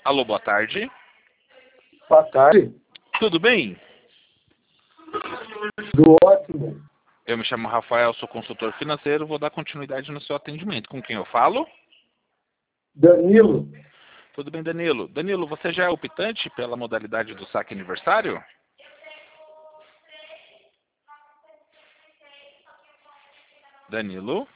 Alô, boa tarde. Boa tarde. Tudo bem? Tudo ótimo. Eu me chamo Rafael, sou consultor financeiro, vou dar continuidade no seu atendimento. Com quem eu falo? Danilo. Tudo bem, Danilo? Danilo, você já é optante pela modalidade do saque aniversário? Danilo?